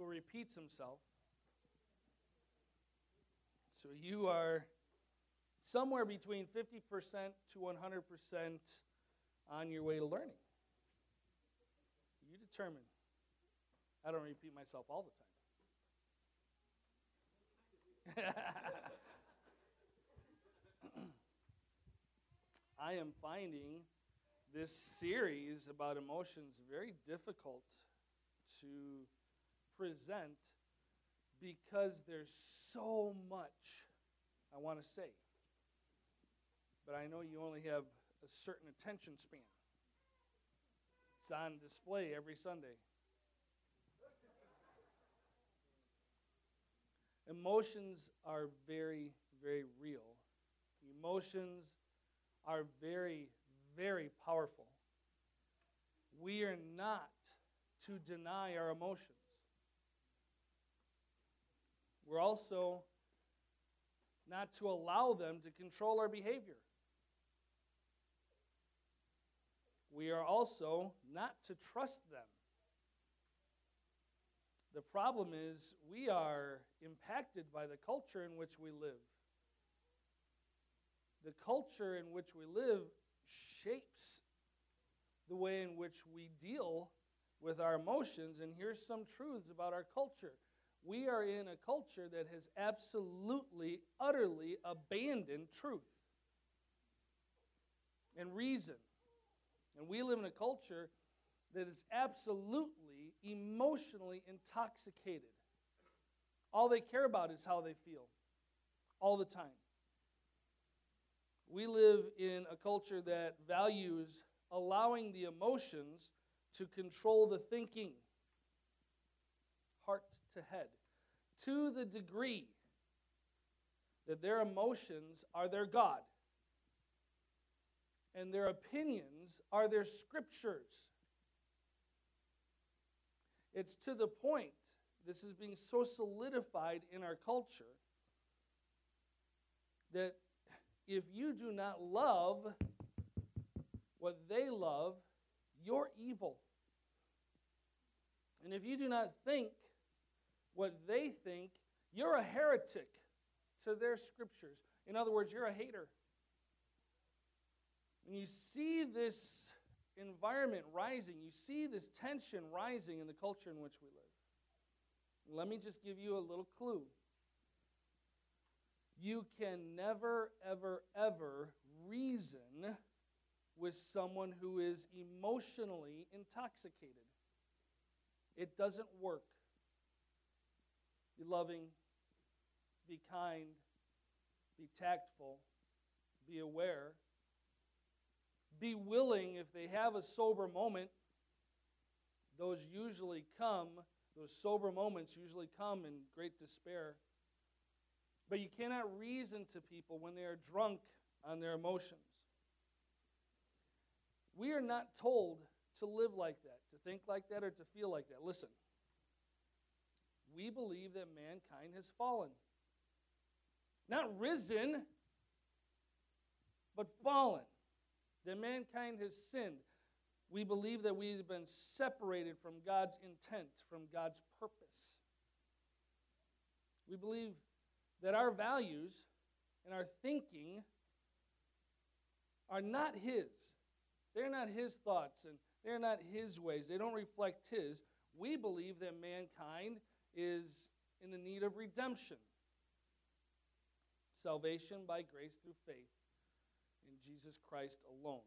who repeats himself. So you are somewhere between 50% to 100% on your way to learning. You determine. I don't repeat myself all the time. I am finding this series about emotions very difficult to present because there's so much I want to say. But I know you only have a certain attention span. It's on display every Sunday. Emotions are very, very real. Emotions are very, very powerful. We are not to deny our emotions. We're also not to allow them to control our behavior. We are also not to trust them. The problem is we are impacted by the culture in which we live. The culture in which we live shapes the way in which we deal with our emotions. And here's some truths about our culture. We are in a culture that has absolutely, utterly abandoned truth and reason. And we live in a culture that is absolutely emotionally intoxicated. All they care about is how they feel, all the time. We live in a culture that values allowing the emotions to control the thinking, heart to head, to the degree that their emotions are their God and their opinions are their scriptures. It's to the point, this is being so solidified in our culture, that if you do not love what they love, you're evil. And if you do not think what they think, you're a heretic to their scriptures. In other words, you're a hater. When you see this environment rising, you see this tension rising in the culture in which we live. Let me just give you a little clue. You can never, ever, ever reason with someone who is emotionally intoxicated. It doesn't work. Be loving, be kind, be tactful, be aware. Be willing, if they have a sober moment, those sober moments usually come in great despair. But you cannot reason to people when they are drunk on their emotions. We are not told to live like that, to think like that, or to feel like that. Listen, we believe that mankind has fallen. Not risen, but fallen. That mankind has sinned. We believe that we have been separated from God's intent, from God's purpose. We believe that our values and our thinking are not His. They're not His thoughts, and they're not His ways. They don't reflect His. We believe that mankind is in the need of redemption. Salvation by grace through faith in Jesus Christ alone.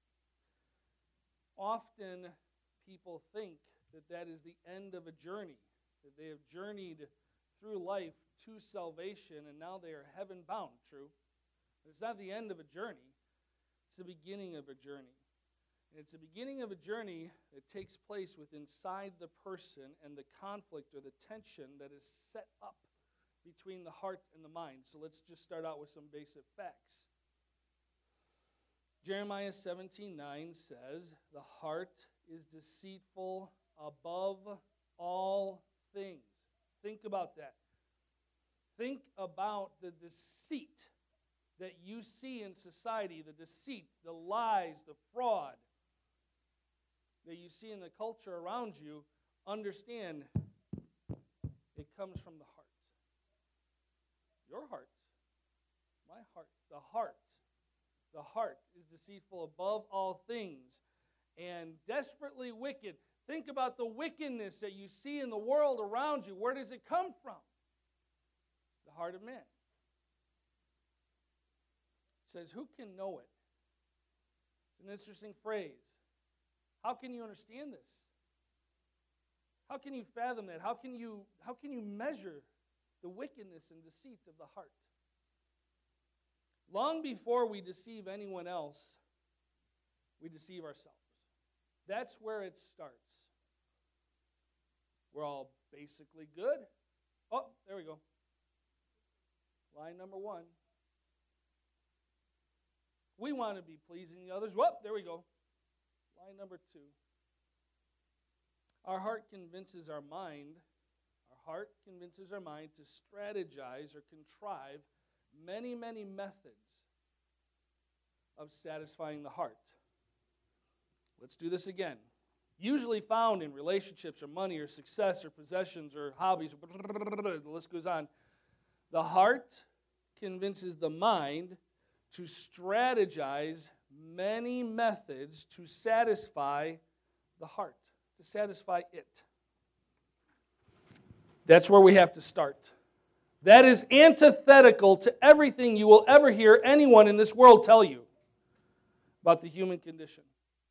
Often people think that that is the end of a journey, that they have journeyed through life to salvation and now they are heaven bound. True. But it's not the end of a journey. It's the beginning of a journey. And it's the beginning of a journey that takes place within inside the person and the conflict or the tension that is set up between the heart and the mind. So let's just start out with some basic facts. Jeremiah 17:9 says, "The heart is deceitful above all things." Think about that. Think about the deceit that you see in society, the deceit, the lies, the fraud that you see in the culture around you. Understand, comes from the heart. Your heart. My heart. The heart. The heart is deceitful above all things and desperately wicked. Think about the wickedness that you see in the world around you. Where does it come from? The heart of man. It says, who can know it? It's an interesting phrase. How can you understand this? How can you fathom that? How can you measure the wickedness and deceit of the heart? Long before we deceive anyone else, we deceive ourselves. That's where it starts. We're all basically good. Oh, there we go. Line number 1. We want to be pleasing the others. Whoop, there we go. Line number 2. Our heart convinces our mind to strategize or contrive many, many methods of satisfying the heart. Let's do this again. Usually found in relationships or money or success or possessions or hobbies. The list goes on. The heart convinces the mind to strategize many methods to satisfy the heart, to satisfy it. That's where we have to start. That is antithetical to everything you will ever hear anyone in this world tell you about the human condition.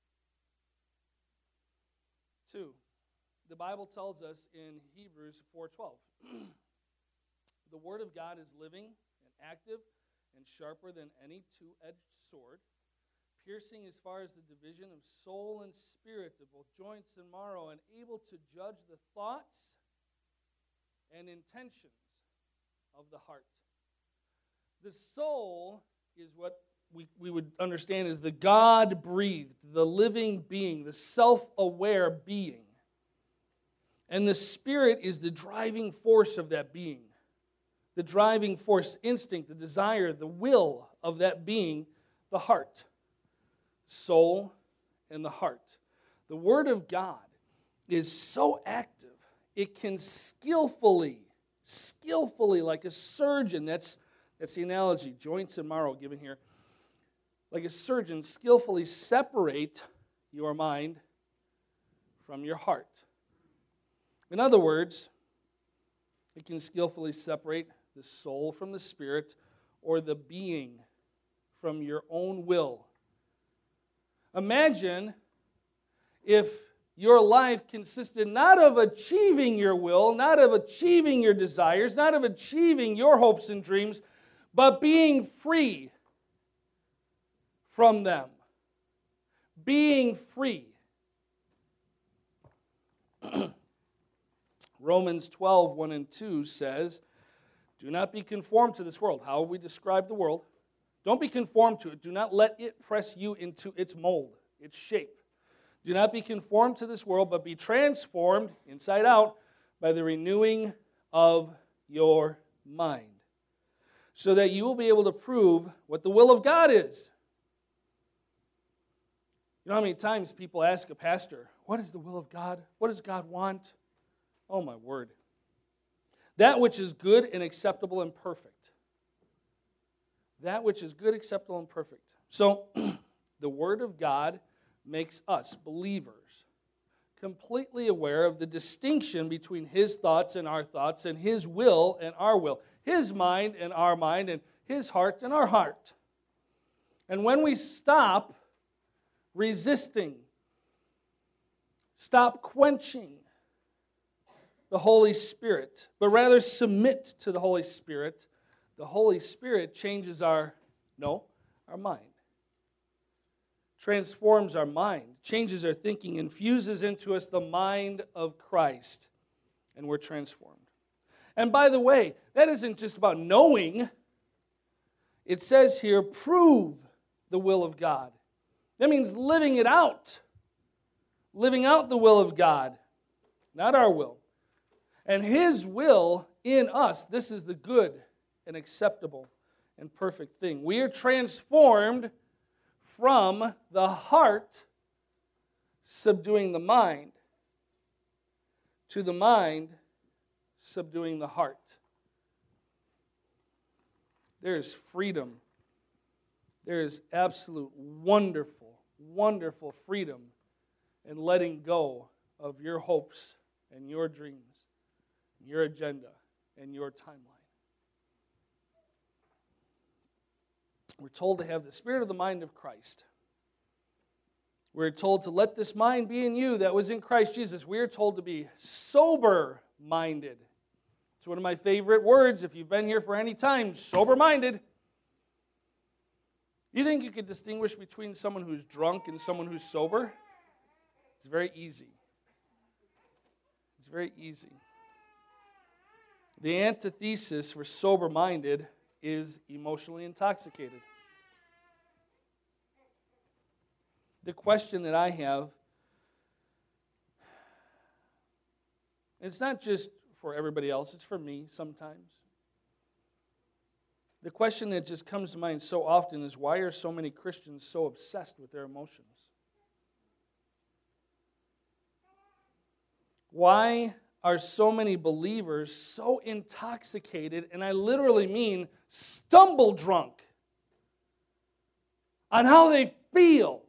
2, the Bible tells us in Hebrews 4:12, the Word of God is living and active and sharper than any two-edged sword, piercing as far as the division of soul and spirit, of both joints and marrow, and able to judge the thoughts and intentions of the heart. The soul is what we would understand as the God-breathed, the living being, the self-aware being. And the spirit is the driving force of that being. The driving force, instinct, the desire, the will of that being, the heart. Soul and the heart. The Word of God is so active, it can skillfully, like a surgeon, that's the analogy, joints and marrow given here, like a surgeon, skillfully separate your mind from your heart. In other words, it can skillfully separate the soul from the spirit, or the being from your own will. Imagine if your life consisted not of achieving your will, not of achieving your desires, not of achieving your hopes and dreams, but being free from them. Being free. Romans 12, 1 and 2 says, do not be conformed to this world. How we describe the world. Don't be conformed to it. Do not let it press you into its mold, its shape. Do not be conformed to this world, but be transformed, inside out, by the renewing of your mind, so that you will be able to prove what the will of God is. You know how many times people ask a pastor, what is the will of God? What does God want? Oh, my word. That which is good and acceptable and perfect. That which is good, acceptable, and perfect. So, the Word of God makes us, believers, completely aware of the distinction between His thoughts and our thoughts, and His will and our will, His mind and our mind, and His heart and our heart. And when we stop resisting, stop quenching the Holy Spirit, but rather submit to the Holy Spirit changes our mind. Transforms our mind, changes our thinking, infuses into us the mind of Christ, and we're transformed. And by the way, that isn't just about knowing. It says here, prove the will of God. That means living it out. Living out the will of God, not our will. And His will in us, this is the good and acceptable and perfect thing. We are transformed from the heart subduing the mind to the mind subduing the heart. There is freedom. There is absolute wonderful, wonderful freedom in letting go of your hopes and your dreams, your agenda, and your timeline. We're told to have the spirit of the mind of Christ. We're told to let this mind be in you that was in Christ Jesus. We are told to be sober-minded. It's one of my favorite words if you've been here for any time, sober-minded. You think you could distinguish between someone who's drunk and someone who's sober? It's very easy. It's very easy. The antithesis for sober-minded is emotionally intoxicated. The question that I have, and it's not just for everybody else, it's for me sometimes. The question that just comes to mind so often is, why are so many Christians so obsessed with their emotions? Why are so many believers so intoxicated, and I literally mean stumble drunk, on how they feel?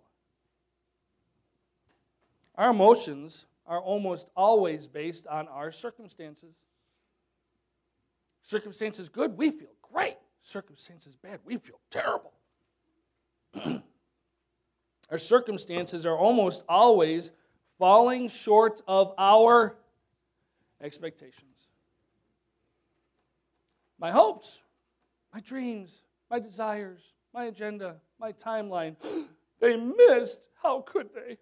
Our emotions are almost always based on our circumstances. Circumstances good, we feel great. Circumstances bad, we feel terrible. Our circumstances are almost always falling short of our expectations. My hopes, my dreams, my desires, my agenda, my timeline, they missed. How could they?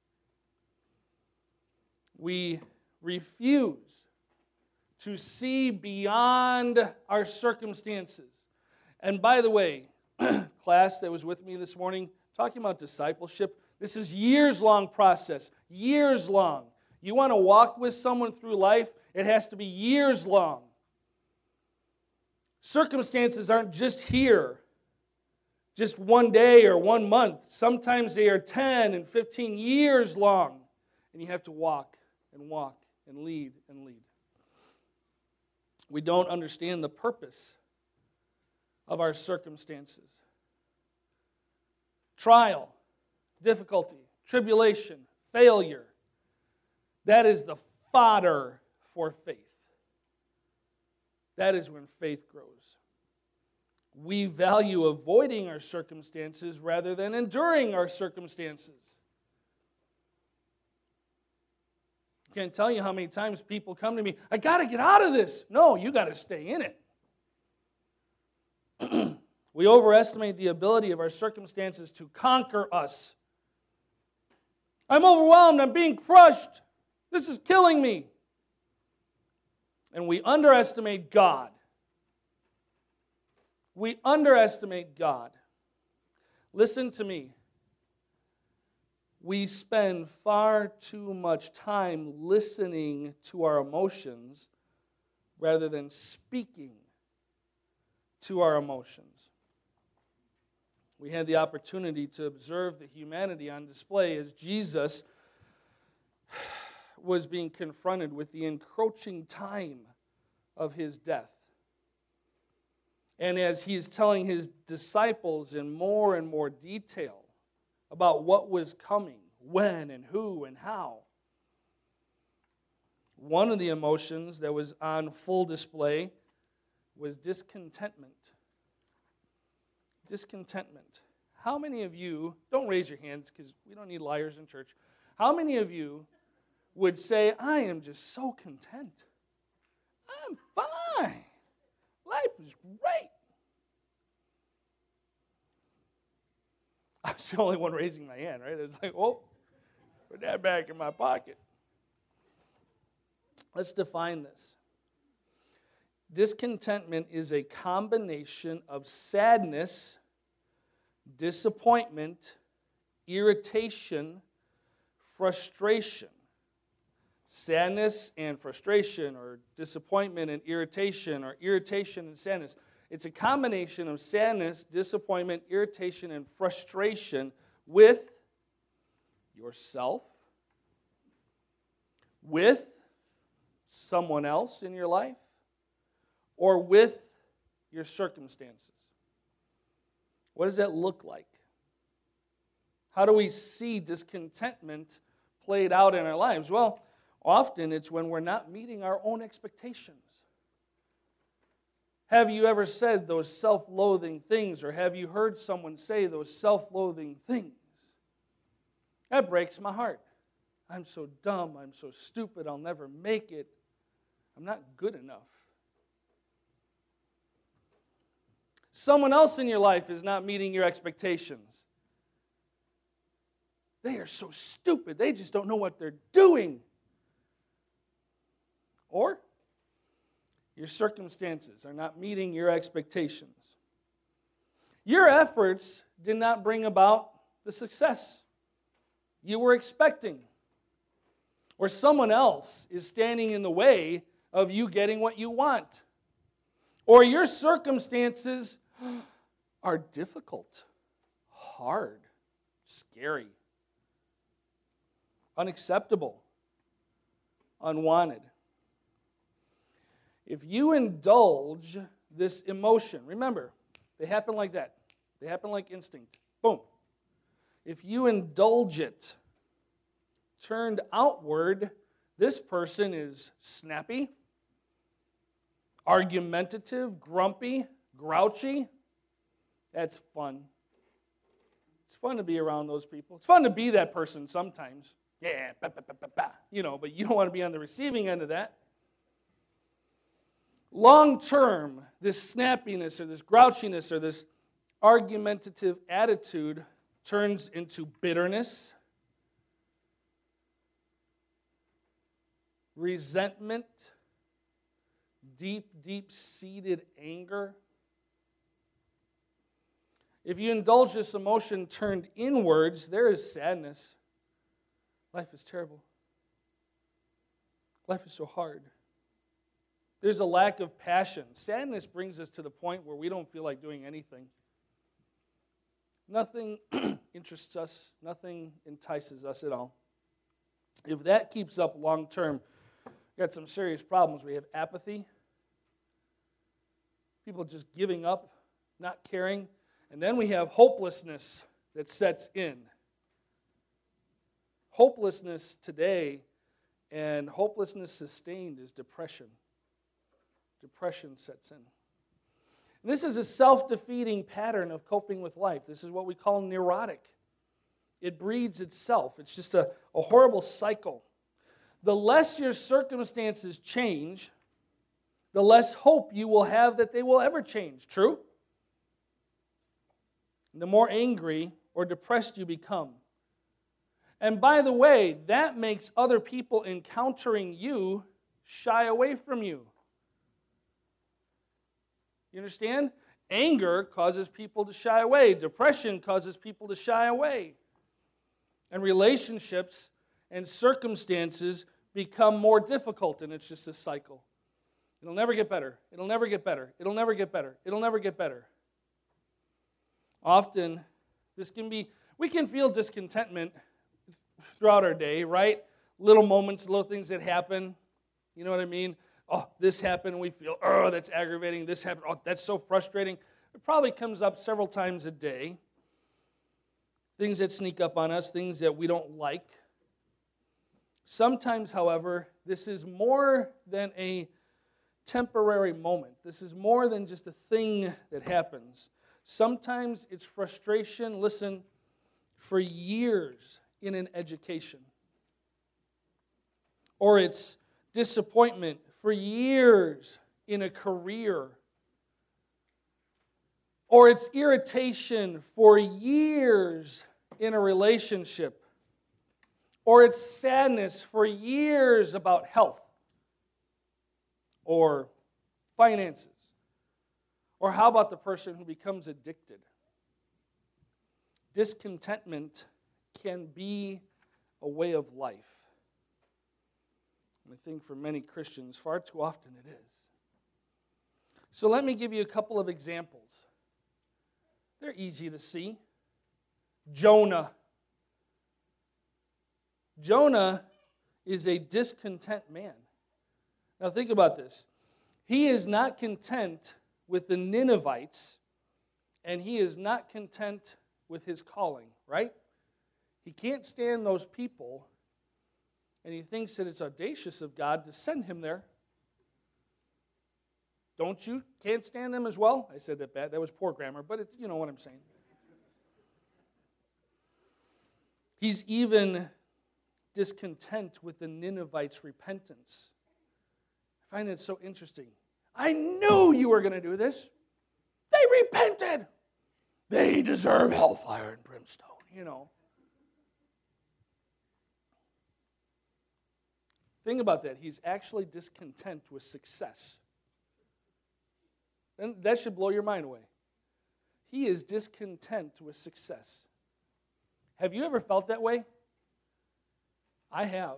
We refuse to see beyond our circumstances. And by the way, class that was with me this morning, talking about discipleship, this is years-long process, years long. You want to walk with someone through life, it has to be years long. Circumstances aren't just here, just one day or 1 month. Sometimes they are 10 and 15 years long, and you have to walk and lead and lead. We don't understand the purpose of our circumstances. Trial, difficulty, tribulation, failure. That is the fodder for faith. That is when faith grows. We value avoiding our circumstances rather than enduring our circumstances. I can't tell you how many times people come to me, I got to get out of this. No, you got to stay in it. We overestimate the ability of our circumstances to conquer us. I'm overwhelmed. I'm being crushed. This is killing me. And we underestimate God. We underestimate God. Listen to me. We spend far too much time listening to our emotions rather than speaking to our emotions. We had the opportunity to observe the humanity on display as Jesus was being confronted with the encroaching time of his death. And as he is telling his disciples in more and more detail about what was coming, when and who and how, one of the emotions that was on full display was discontentment. Discontentment. How many of you, don't raise your hands because we don't need liars in church, how many of you would say, I am just so content? I'm fine. Life is great. I was the only one raising my hand, right? It's like, oh, put that back in my pocket. Let's define this. Discontentment is a combination of sadness, disappointment, irritation, frustration. Sadness and frustration, or disappointment and irritation, or irritation and sadness. It's a combination of sadness, disappointment, irritation, and frustration with yourself, with someone else in your life, or with your circumstances? What does that look like? How do we see discontentment played out in our lives? Well, often it's when we're not meeting our own expectations. Have you ever said those self-loathing things, or have you heard someone say those self-loathing things? That breaks my heart. I'm so dumb, I'm so stupid, I'll never make it. I'm not good enough. Someone else in your life is not meeting your expectations. They are so stupid, they just don't know what they're doing. Or your circumstances are not meeting your expectations. Your efforts did not bring about the success you were expecting. Or someone else is standing in the way of you getting what you want. Or your circumstances are difficult, hard, scary, unacceptable, unwanted. If you indulge this emotion, remember, they happen like that. They happen like instinct. Boom. If you indulge it, turned outward, this person is snappy, argumentative, grumpy, grouchy. That's fun. It's fun to be around those people. It's fun to be that person sometimes. Yeah, bah, bah, bah, bah, bah. But you don't want to be on the receiving end of that. Long term, this snappiness or this grouchiness or this argumentative attitude turns into bitterness, resentment, deep-seated anger. If you indulge this emotion turned inwards, there is sadness. Life is terrible. Life is so hard. There's a lack of passion. Sadness brings us to the point where we don't feel like doing anything. Nothing interests us. Nothing entices us at all. If that keeps up long term, we've got some serious problems. We have apathy. People just giving up, not caring. And then we have hopelessness that sets in. Hopelessness today and hopelessness sustained is depression. Depression sets in. And this is a self-defeating pattern of coping with life. This is what we call neurotic. It breeds itself. It's just a horrible cycle. The less your circumstances change, the less hope you will have that they will ever change. True? The more angry or depressed you become. And by the way, that makes other people encountering you shy away from you. You understand? Anger causes people to shy away. Depression causes people to shy away. And relationships and circumstances become more difficult, and it's just a cycle. It'll never get better. It'll never get better. It'll never get better. It'll never get better. Often, we can feel discontentment throughout our day, right? Little moments, little things that happen. You know what I mean? Oh, this happened, we feel, oh, that's aggravating. This happened, oh, that's so frustrating. It probably comes up several times a day. Things that sneak up on us, things that we don't like. Sometimes, however, this is more than a temporary moment. This is more than just a thing that happens. Sometimes it's frustration, listen, for years in an education. Or it's disappointment for years in a career. Or it's irritation for years in a relationship. Or it's sadness for years about health or finances. Or how about the person who becomes addicted? Discontentment can be a way of life. And I think for many Christians, far too often it is. So let me give you a couple of examples. They're easy to see. Jonah. Jonah is a discontent man. Now think about this. He is not content with the Ninevites, and he is not content with his calling, right? He can't stand those people, and he thinks that it's audacious of God to send him there. Don't you? Can't stand them as well? I said that bad. That was poor grammar, but it's, you know what I'm saying. He's even discontent with the Ninevites' repentance. I find that so interesting. I knew you were going to do this. They repented. They deserve hellfire and brimstone, you know. Think about that. He's actually discontent with success. And that should blow your mind away. He is discontent with success. Have you ever felt that way? I have.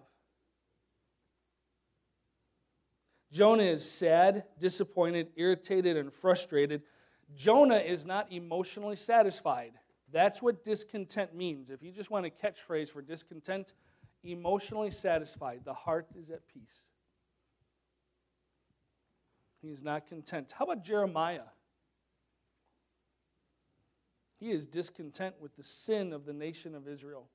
Jonah is sad, disappointed, irritated, and frustrated. Jonah is not emotionally satisfied. That's what discontent means. If you just want a catchphrase for discontent, emotionally satisfied. The heart is at peace. He is not content. How about Jeremiah? He is discontent with the sin of the nation of Israel.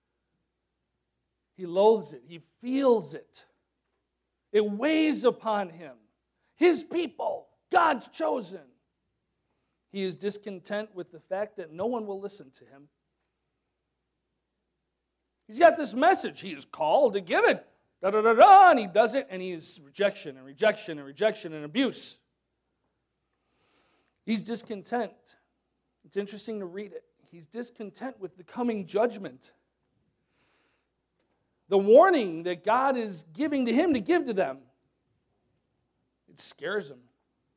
He loathes it. He feels it. It weighs upon him. His people, God's chosen. He is discontent with the fact that no one will listen to him. He's got this message. He is called to give it. And he does it, and he is rejection and rejection and rejection and abuse. He's discontent. It's interesting to read it. He's discontent with the coming judgment. The warning that God is giving to him to give to them. It scares him.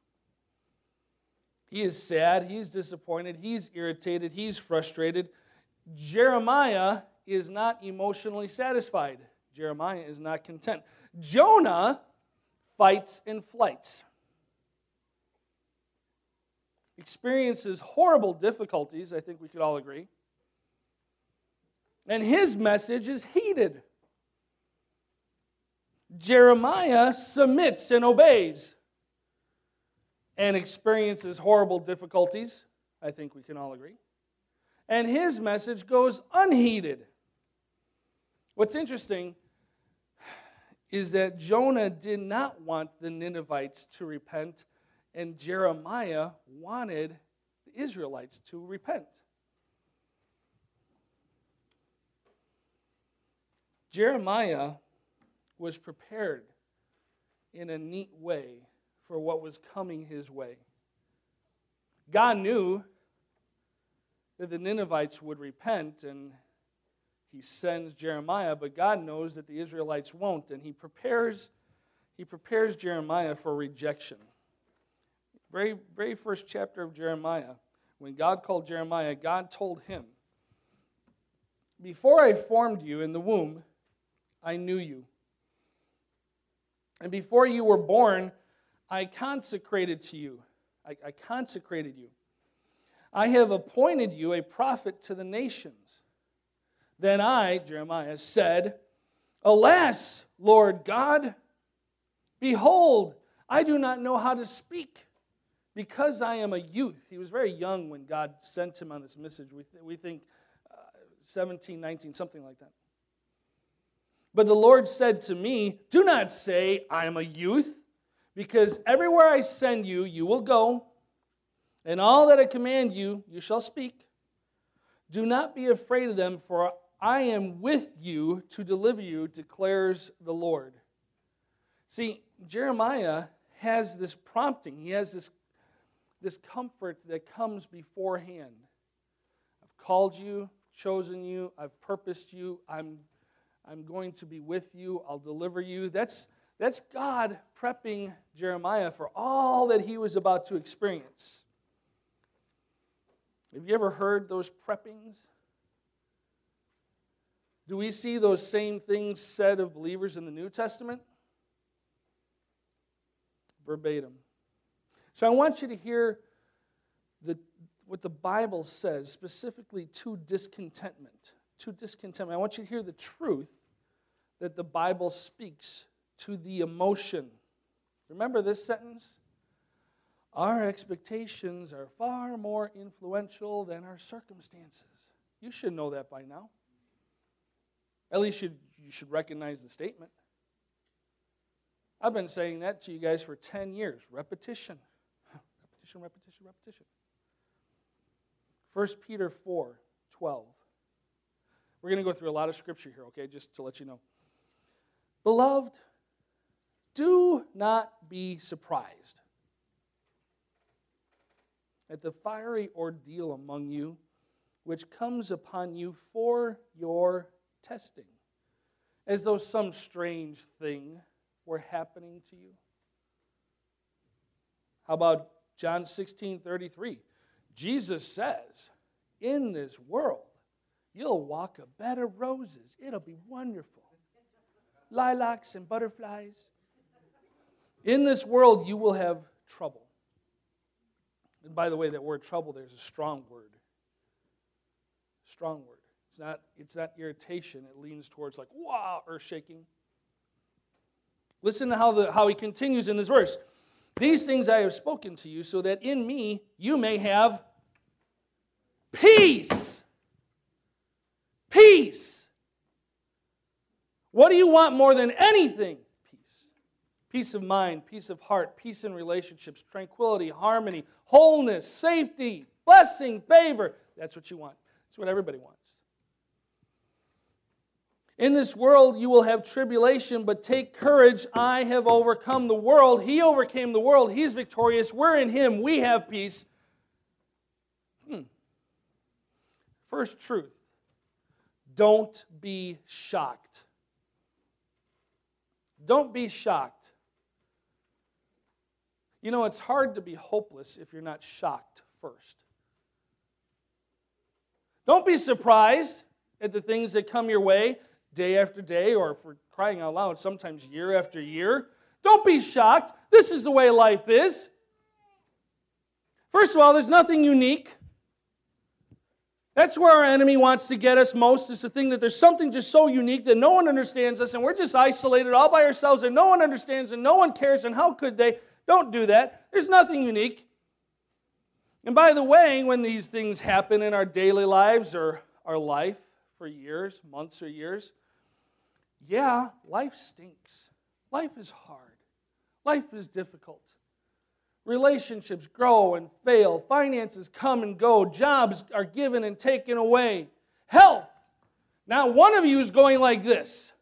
He is sad, he's disappointed, he's irritated, he's frustrated. Jeremiah is not emotionally satisfied. Jeremiah is not content. Jonah fights and flights. Experiences horrible difficulties, I think we could all agree. And his message is heeded. Jeremiah submits and obeys and experiences horrible difficulties, I think we can all agree. And his message goes unheeded. What's interesting is that Jonah did not want the Ninevites to repent, and Jeremiah wanted the Israelites to repent. Jeremiah was prepared in a neat way for what was coming his way. God knew that the Ninevites would repent, and he sends Jeremiah, but God knows that the Israelites won't, and he prepares Jeremiah for rejection. Very first chapter of Jeremiah, when God called Jeremiah, God told him, "Before I formed you in the womb, I knew you. And before you were born, I consecrated to you. I consecrated you. I have appointed you a prophet to the nations." Then I, Jeremiah, said, "Alas, Lord God, behold, I do not know how to speak, because I am a youth." He was very young when God sent him on this message. We think 17, 19, something like that. But the Lord said to me, "Do not say, I am a youth, because everywhere I send you, you will go, and all that I command you, you shall speak. Do not be afraid of them, for I am with you to deliver you, declares the Lord." See, Jeremiah has this prompting. He has this comfort that comes beforehand. I've called you, chosen you, I've purposed you, I'm going to be with you, I'll deliver you. That's God prepping Jeremiah for all that he was about to experience. Have you ever heard those preppings? Do we see those same things said of believers in the New Testament? Verbatim. So I want you to hear what the Bible says specifically to discontentment. I want you to hear the truth that the Bible speaks to the emotion Remember this sentence? Our expectations are far more influential than our circumstances. You should know that by now. At least you should recognize the statement. I've been saying that to you guys for 10 years. Repetition. Repetition, repetition, repetition. 1 Peter 4:12. We're going to go through a lot of scripture here, okay, just to let you know. Beloved, do not be surprised at the fiery ordeal among you, which comes upon you for your testing, as though some strange thing were happening to you. How about John 16:33? Jesus says, in this world, you'll walk a bed of roses. It'll be wonderful. Lilacs and butterflies. In this world, you will have trouble. And by the way, that word trouble, there's a strong word. Strong word. It's not irritation. It leans towards like, wow, earth shaking. Listen to how he continues in this verse. These things I have spoken to you, so that in me you may have peace. Peace. What do you want more than anything? Peace. Peace of mind, peace of heart, peace in relationships, tranquility, harmony, wholeness, safety, blessing, favor. That's what you want. That's what everybody wants. In this world you will have tribulation, but take courage. I have overcome the world. He overcame the world. He's victorious. We're in Him. We have peace. First truth. Don't be shocked. Don't be shocked. You know, it's hard to be hopeless if you're not shocked first. Don't be surprised at the things that come your way day after day, or for crying out loud, sometimes year after year. Don't be shocked. This is the way life is. First of all, there's nothing unique. That's where our enemy wants to get us most, is to think that there's something just so unique that no one understands us, and we're just isolated all by ourselves, and no one understands, and no one cares, and how could they? Don't do that. There's nothing unique. And by the way, when these things happen in our daily lives or our life for years, months or years, yeah, life stinks. Life is hard. Life is difficult. Relationships grow and fail. Finances come and go. Jobs are given and taken away. Health. Now, one of you is going like this.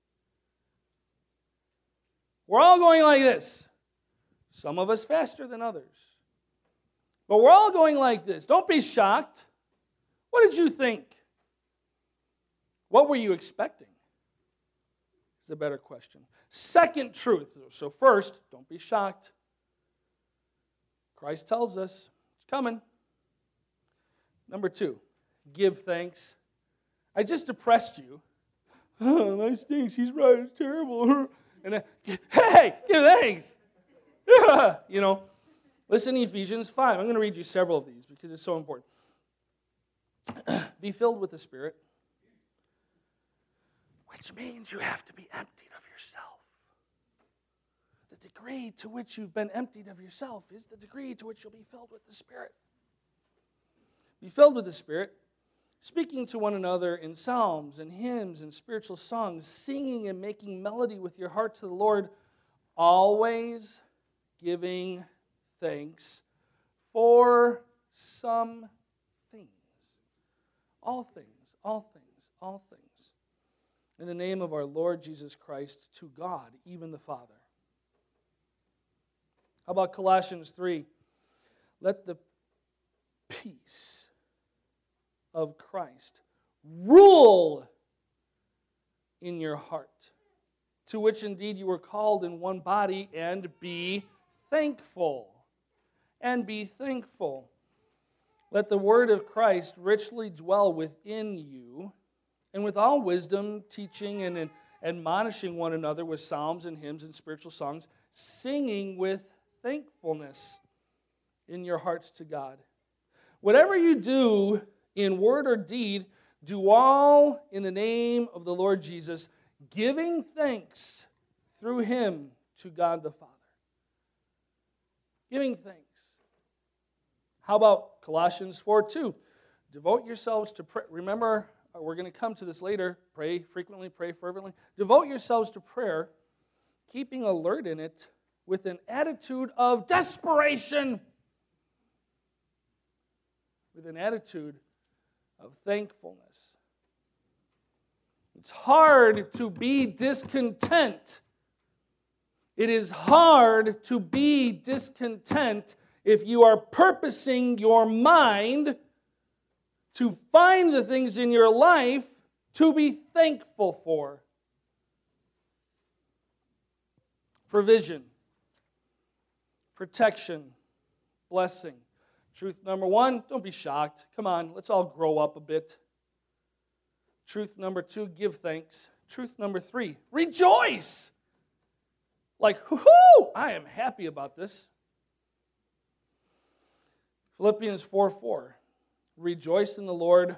We're all going like this. Some of us faster than others. But we're all going like this. Don't be shocked. What did you think? What were you expecting? Is a better question. Second truth. So first, don't be shocked. Christ tells us it's coming. Number two, give thanks. I just depressed you. Oh, life stinks. He's right. It's terrible. And hey, give thanks. You know, listen to Ephesians 5. I'm going to read you several of these because it's so important. Be filled with the Spirit, which means you have to be emptied of yourself. The degree to which you've been emptied of yourself is the degree to which you'll be filled with the Spirit. Be filled with the Spirit, speaking to one another in psalms and hymns and spiritual songs, singing and making melody with your heart to the Lord, always giving thanks for some things. All things, all things, all things. In the name of our Lord Jesus Christ, to God, even the Father. How about Colossians 3? Let the peace of Christ rule in your heart, to which indeed you were called in one body, and be thankful. And be thankful. Let the word of Christ richly dwell within you, and with all wisdom, teaching and admonishing one another with psalms and hymns and spiritual songs, singing with thankfulness in your hearts to God. Whatever you do in word or deed, do all in the name of the Lord Jesus, giving thanks through Him to God the Father. Giving thanks. How about Colossians 4:2? Devote yourselves to prayer. Remember, we're going to come to this later. Pray frequently, pray fervently. Devote yourselves to prayer, keeping alert in it with an attitude of desperation. With an attitude of thankfulness. It's hard to be discontent. It is hard to be discontent if you are purposing your mind to find the things in your life to be thankful for. Provision, protection, blessing. Truth number one, don't be shocked. Come on, let's all grow up a bit. Truth number two, give thanks. Truth number three, rejoice. Like, whoo-hoo, I am happy about this. Philippians 4:4, rejoice in the Lord.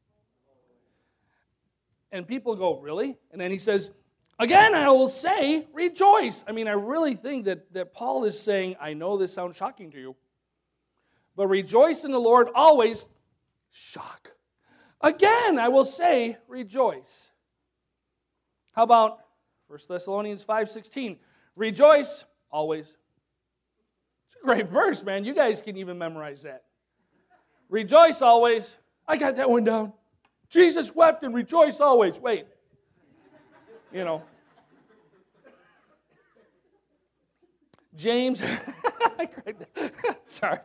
And people go, really? And then he says, again, I will say, rejoice. I mean, I really think that Paul is saying, I know this sounds shocking to you, but rejoice in the Lord always. Shock. Again, I will say, rejoice. How about 1 Thessalonians 5:16? Rejoice always. It's a great verse, man. You guys can even memorize that. Rejoice always. I got that one down. Jesus wept and rejoice always. Wait. You know. James. Sorry.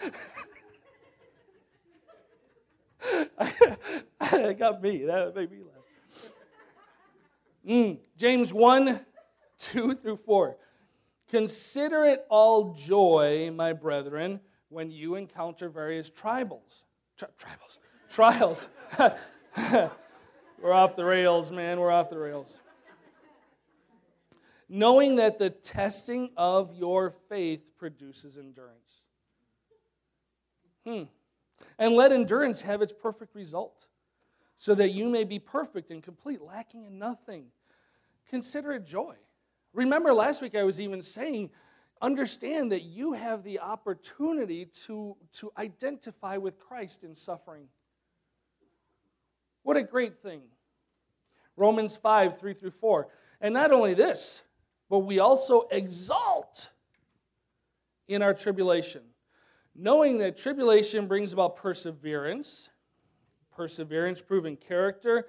That got me. That made me laugh. James 1:2-4. Consider it all joy, my brethren, when you encounter various trials. We're off the rails, man. We're off the rails. Knowing that the testing of your faith produces endurance. And let endurance have its perfect result, so that you may be perfect and complete, lacking in nothing. Consider it joy. Remember last week I was even saying, understand that you have the opportunity to identify with Christ in suffering. What a great thing. Romans 5:3-4. And not only this, but we also exalt in our tribulation, knowing that tribulation brings about perseverance, perseverance proving character,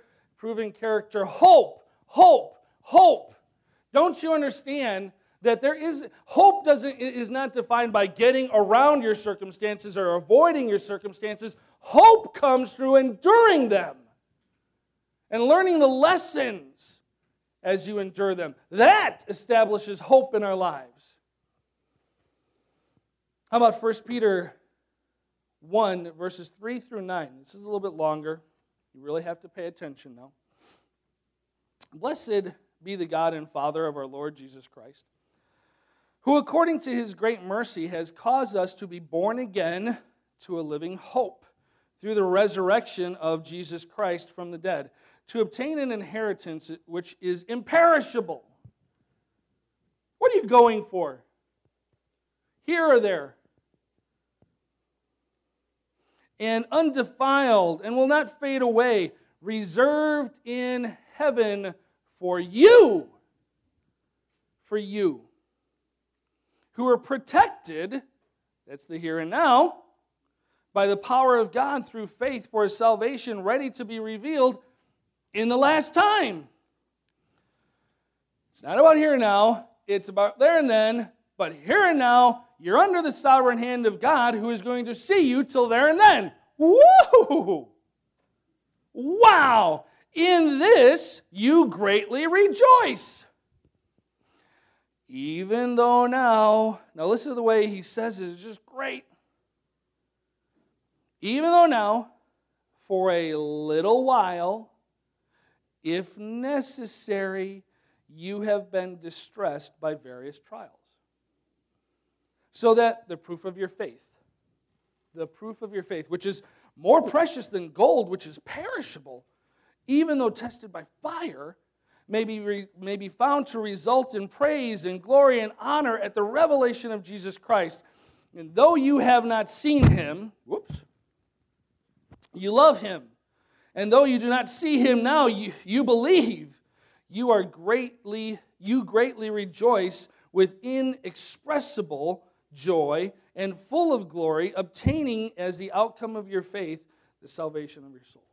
hope. Don't you understand that hope is not defined by getting around your circumstances or avoiding your circumstances. Hope comes through enduring them and learning the lessons as you endure them. That establishes hope in our lives. How about 1 Peter 1, verses 3-9? This is a little bit longer. You really have to pay attention now. Blessed be the God and Father of our Lord Jesus Christ, who according to his great mercy has caused us to be born again to a living hope through the resurrection of Jesus Christ from the dead, to obtain an inheritance which is imperishable. What are you going for? Here or there? And undefiled, and will not fade away, reserved in heaven for you, who are protected, that's the here and now, by the power of God through faith for salvation ready to be revealed in the last time. It's not about here and now, it's about there and then, but here and now, you're under the sovereign hand of God who is going to see you till there and then. Woo! Wow! In this you greatly rejoice. Even though now listen to the way he says it, it's just great. Even though now, for a little while, if necessary, you have been distressed by various trials. So that the proof of your faith, which is more precious than gold, which is perishable, even though tested by fire, may be found to result in praise and glory and honor at the revelation of Jesus Christ. And though you have not seen him, you love him. And though you do not see him now, you believe. You greatly rejoice with inexpressible joy and full of glory, obtaining as the outcome of your faith the salvation of your souls.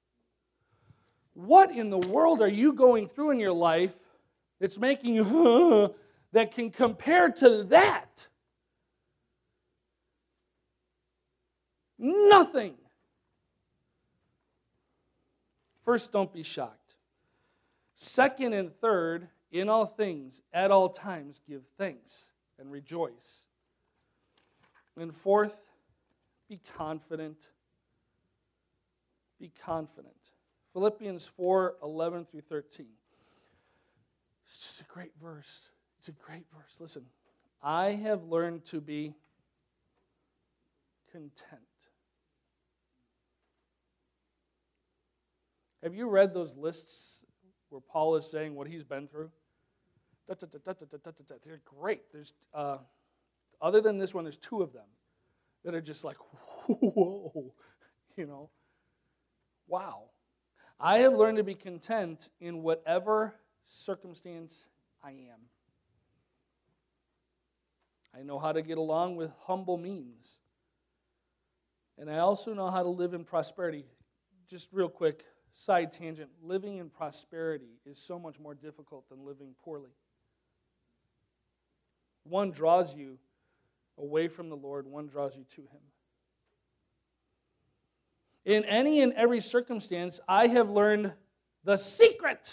What in the world are you going through in your life that's making you that can compare to that? Nothing. First, don't be shocked. Second and third, in all things, at all times, give thanks and rejoice. And fourth, be confident. Be confident. Philippians 4:11 through 13. It's just a great verse. It's a great verse. Listen, I have learned to be content. Have you read those lists where Paul is saying what he's been through? They're great. There's other than this one, there's two of them that are just like, whoa, wow. I have learned to be content in whatever circumstance I am. I know how to get along with humble means. And I also know how to live in prosperity. Just real quick, side tangent. Living in prosperity is so much more difficult than living poorly. One draws you away from the Lord, one draws you to Him. In any and every circumstance, I have learned the secret.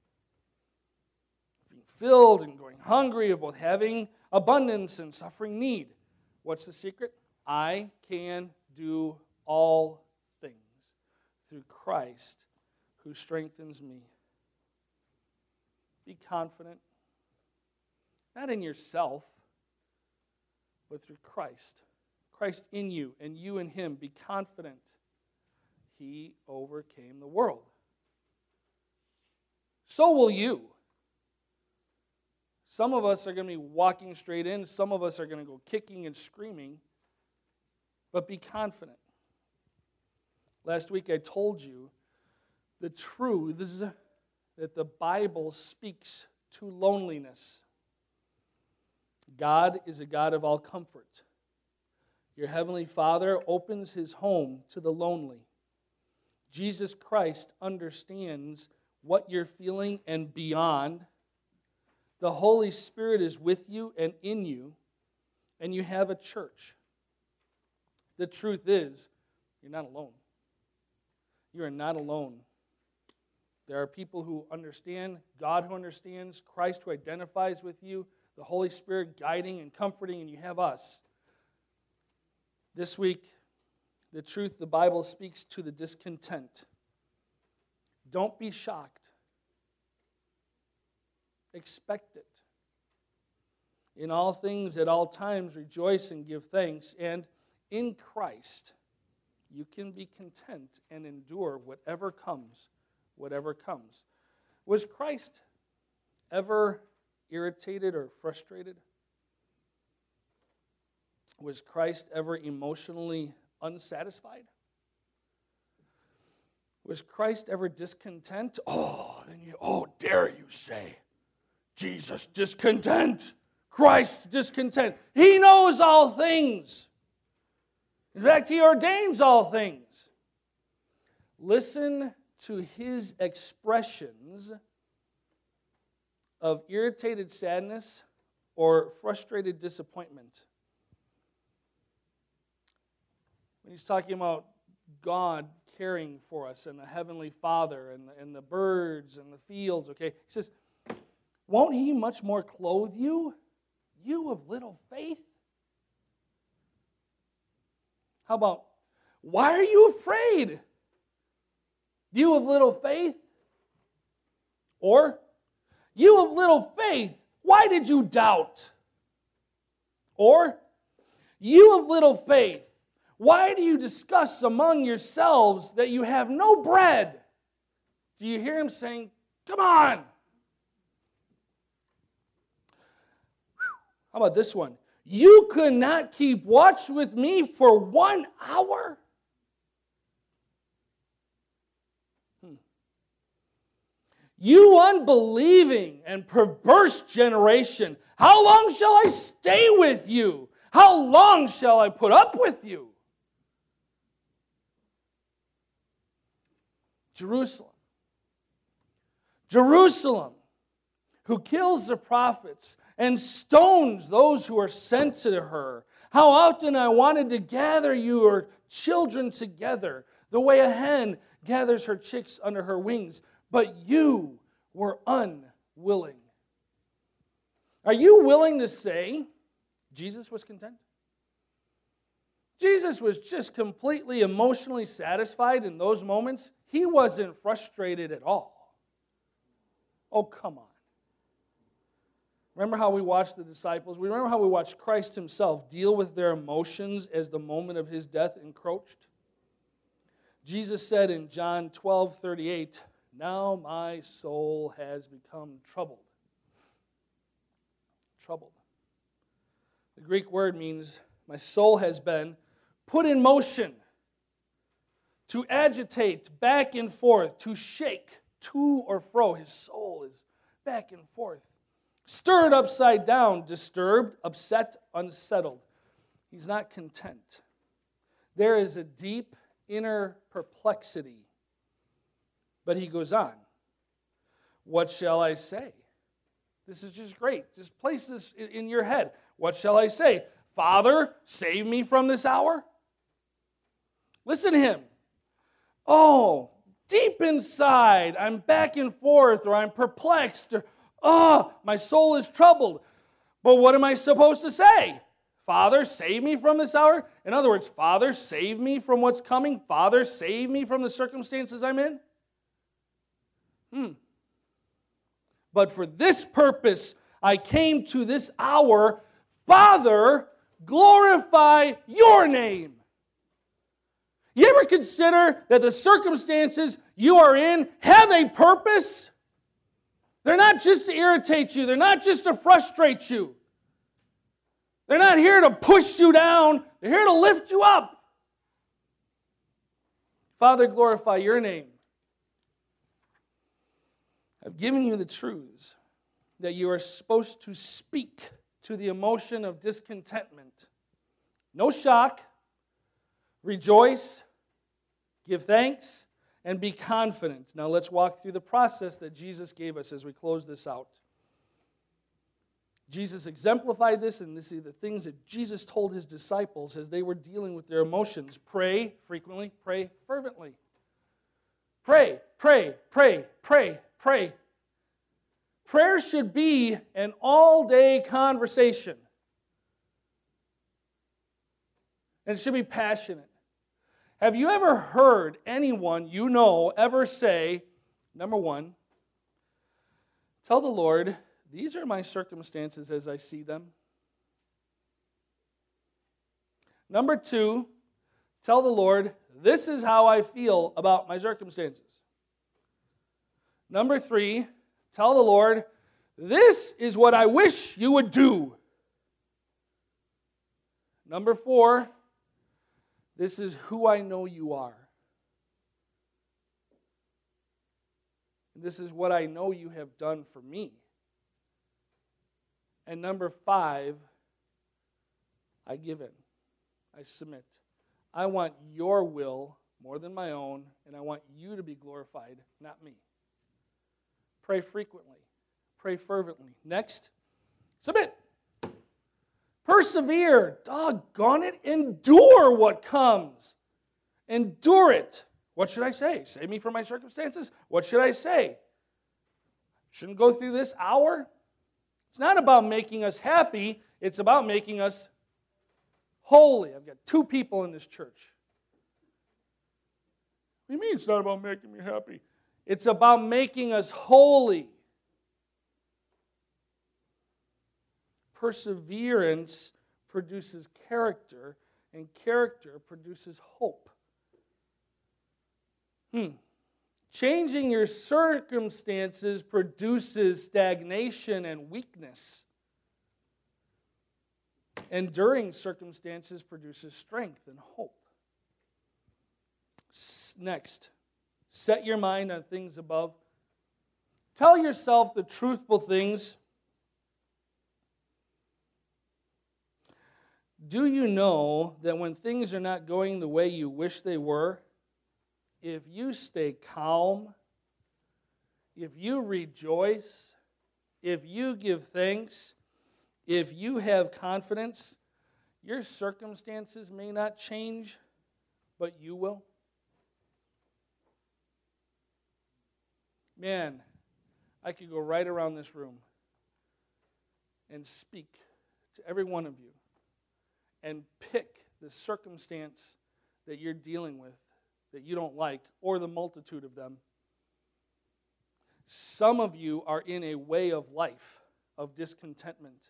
Being filled and going hungry, of both having abundance and suffering need. What's the secret? I can do all things through Christ who strengthens me. Be confident, not in yourself, but through Christ. Christ in you and you in Him. Be confident. He overcame the world. So will you. Some of us are going to be walking straight in. Some of us are going to go kicking and screaming. But be confident. Last week I told you the truths that the Bible speaks to loneliness. God is a God of all comfort. Your Heavenly Father opens His home to the lonely. Jesus Christ understands what you're feeling and beyond. The Holy Spirit is with you and in you, and you have a church. The truth is, you're not alone. You are not alone. There are people who understand, God who understands, Christ who identifies with you, the Holy Spirit guiding and comforting, and you have us. This week, the truth the Bible speaks to the discontent. Don't be shocked. Expect it. In all things, at all times, rejoice and give thanks. And in Christ, you can be content and endure whatever comes, whatever comes. Was Christ ever irritated or frustrated? Was Christ ever emotionally unsatisfied? Was Christ ever discontent? Dare you say, Jesus discontent, Christ discontent. He knows all things. In fact, He ordains all things. Listen to His expressions of irritated sadness or frustrated disappointment. When He's talking about God caring for us and the Heavenly Father and the birds and the fields, okay? He says, won't He much more clothe you, you of little faith? How about, why are you afraid, you of little faith? Or, you of little faith, why did you doubt? Or, you of little faith, why do you discuss among yourselves that you have no bread? Do you hear Him saying, come on? How about this one? You could not keep watch with me for 1 hour? You unbelieving and perverse generation, how long shall I stay with you? How long shall I put up with you? Jerusalem. Jerusalem, who kills the prophets and stones those who are sent to her. How often I wanted to gather your children together, the way a hen gathers her chicks under her wings, but you were unwilling. Are you willing to say Jesus was content? Jesus was just completely emotionally satisfied in those moments. He wasn't frustrated at all. Oh, come on. Remember how we watched the disciples? We remember how we watched Christ himself deal with their emotions as the moment of his death encroached? Jesus said in John 12:38, "Now my soul has become troubled." Troubled. The Greek word means my soul has been put in motion, to agitate back and forth, to shake to or fro. His soul is back and forth. Stirred upside down, disturbed, upset, unsettled. He's not content. There is a deep inner perplexity. But he goes on. What shall I say? This is just great. Just place this in your head. What shall I say? Father, save me from this hour? Listen to him. Oh, deep inside, I'm back and forth, or I'm perplexed, or my soul is troubled. But what am I supposed to say? Father, save me from this hour? In other words, Father, save me from what's coming. Father, save me from the circumstances I'm in. But for this purpose I came to this hour. Father, glorify your name. You ever consider that the circumstances you are in have a purpose? They're not just to irritate you. They're not just to frustrate you. They're not here to push you down. They're here to lift you up. Father, glorify your name. I've given you the truths that you are supposed to speak to the emotion of discontentment. No shock. Rejoice. Give thanks. And be confident. Now let's walk through the process that Jesus gave us as we close this out. Jesus exemplified this, and this is the things that Jesus told his disciples as they were dealing with their emotions. Pray frequently, pray fervently. Pray, pray, pray, pray, pray. Prayer should be an all-day conversation. And it should be passionate. Have you ever heard anyone you know ever say, number one, tell the Lord, these are my circumstances as I see them. Number two, tell the Lord, this is how I feel about my circumstances. Number three, tell the Lord, this is what I wish you would do. Number four, this is who I know you are. This is what I know you have done for me. And number five, I give in. I submit. I want your will more than my own, and I want you to be glorified, not me. Pray frequently. Pray fervently. Next, submit. Persevere. Doggone it. Endure what comes. Endure it. What should I say? Save me from my circumstances? What should I say? Shouldn't go through this hour? It's not about making us happy. It's about making us holy. I've got two people in this church. What do you mean it's not about making me happy? It's about making us holy. Perseverance produces character, and character produces hope. Changing your circumstances produces stagnation and weakness. Enduring circumstances produces strength and hope. Next, set your mind on things above. Tell yourself the truthful things. Do you know that when things are not going the way you wish they were, if you stay calm, if you rejoice, if you give thanks, if you have confidence, your circumstances may not change, but you will? Man, I could go right around this room and speak to every one of you and pick the circumstance that you're dealing with that you don't like, or the multitude of them. Some of you are in a way of life of discontentment.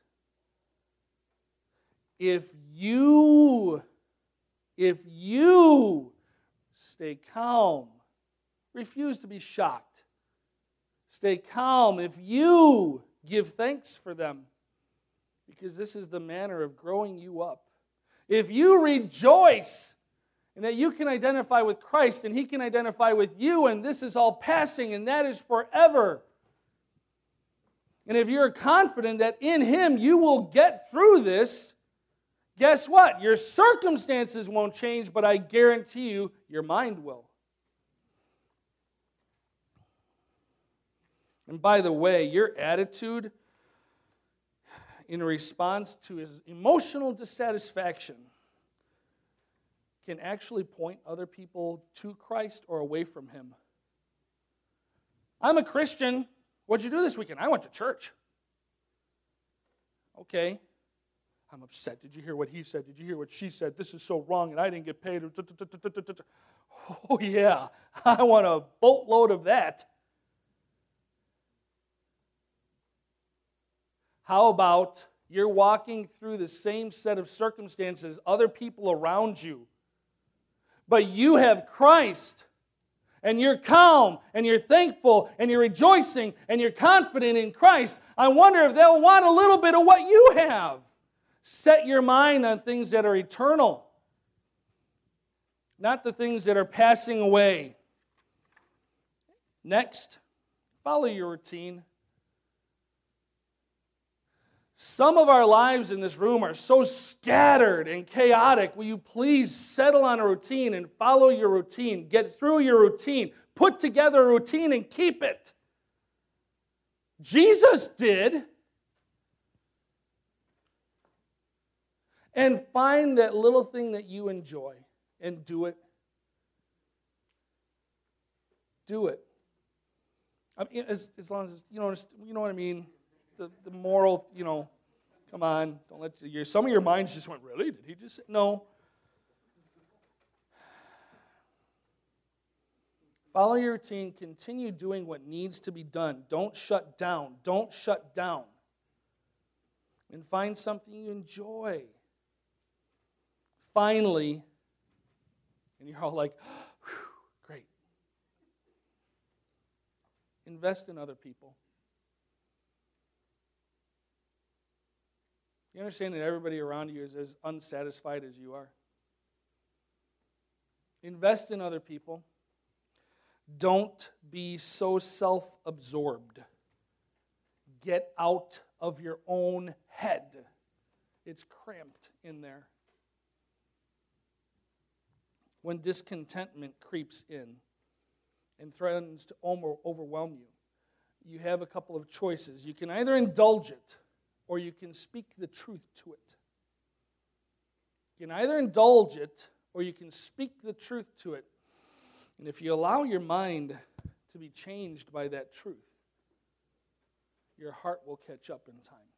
If you stay calm, refuse to be shocked, stay calm, if you give thanks for them, because this is the manner of growing you up. If you rejoice and that you can identify with Christ and He can identify with you, and this is all passing and that is forever. And if you're confident that in Him you will get through this, guess what? Your circumstances won't change, but I guarantee you, your mind will. And by the way, your attitude in response to his emotional dissatisfaction can actually point other people to Christ or away from Him. I'm a Christian. What'd you do this weekend? I went to church. Okay. I'm upset. Did you hear what he said? Did you hear what she said? This is so wrong and I didn't get paid. Oh yeah, I want a boatload of that. How about you're walking through the same set of circumstances, other people around you, but you have Christ, and you're calm, and you're thankful, and you're rejoicing, and you're confident in Christ. I wonder if they'll want a little bit of what you have. Set your mind on things that are eternal, not the things that are passing away. Next, follow your routine. Some of our lives in this room are so scattered and chaotic. Will you please settle on a routine and follow your routine? Get through your routine. Put together a routine and keep it. Jesus did. And find that little thing that you enjoy and do it. Do it. I mean, as long as, you know what I mean? The moral, come on, don't let some of your minds just went, really? Did he just say? No. Follow your routine. Continue doing what needs to be done. Don't shut down. Don't shut down. And find something you enjoy. Finally, and you're all like, great. Invest in other people. You understand that everybody around you is as unsatisfied as you are? Invest in other people. Don't be so self-absorbed. Get out of your own head. It's cramped in there. When discontentment creeps in and threatens to overwhelm you, you have a couple of choices. You can either indulge it, or you can speak the truth to it. You can either indulge it, or you can speak the truth to it. And if you allow your mind to be changed by that truth, your heart will catch up in time.